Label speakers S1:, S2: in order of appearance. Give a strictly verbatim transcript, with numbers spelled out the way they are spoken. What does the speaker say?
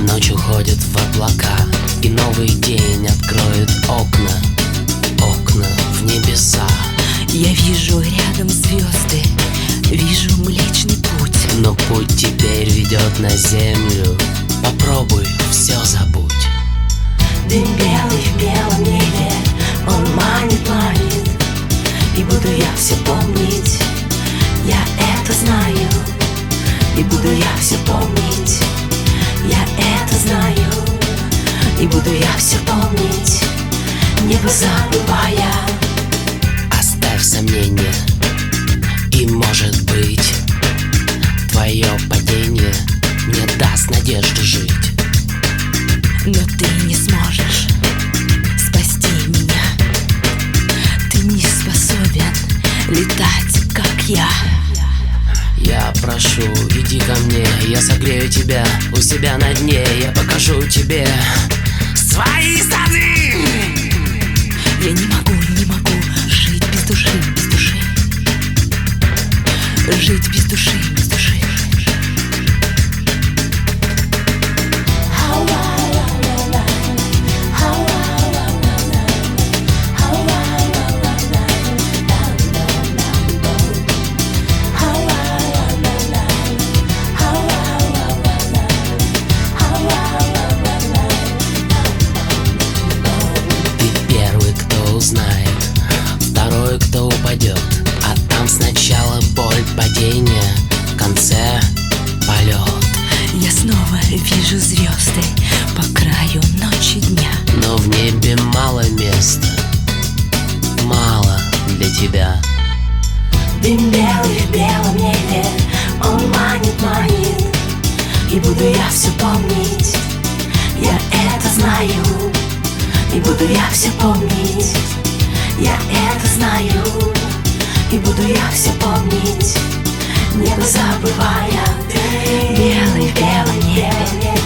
S1: Ночь уходит в облака, и новый день откроет окна, окна в небеса.
S2: Я вижу рядом звезды, вижу Млечный Путь.
S1: Но путь теперь ведет на землю. Попробуй, все забудь.
S2: Дым белый в белом небе, он манит, манит, и буду я все помнить. Я это знаю, и буду я все помнить. Я это знаю, и буду я все помнить, небо забывая.
S1: Оставь сомнения, и может быть твое падение мне даст надежду жить.
S2: Но ты не сможешь спасти меня. Ты не способен летать, как я.
S1: Я прошу, иди ко мне, я согрею тебя у себя на дне. Я покажу тебе свои сады.
S2: Я не могу, не могу жить без души, без души. Жить без души, без души.
S1: Знает, второй, кто упадет, а там сначала боль падения, в конце полет.
S2: Я снова вижу звезды по краю ночи дня.
S1: Но в небе мало места, мало для тебя.
S2: Дым белый в белом небе, он манит, манит, и буду я все помнить. Я это знаю, и буду я все помнить. Я это знаю, и буду я все помнить, небо забывая. Белый в белом небе,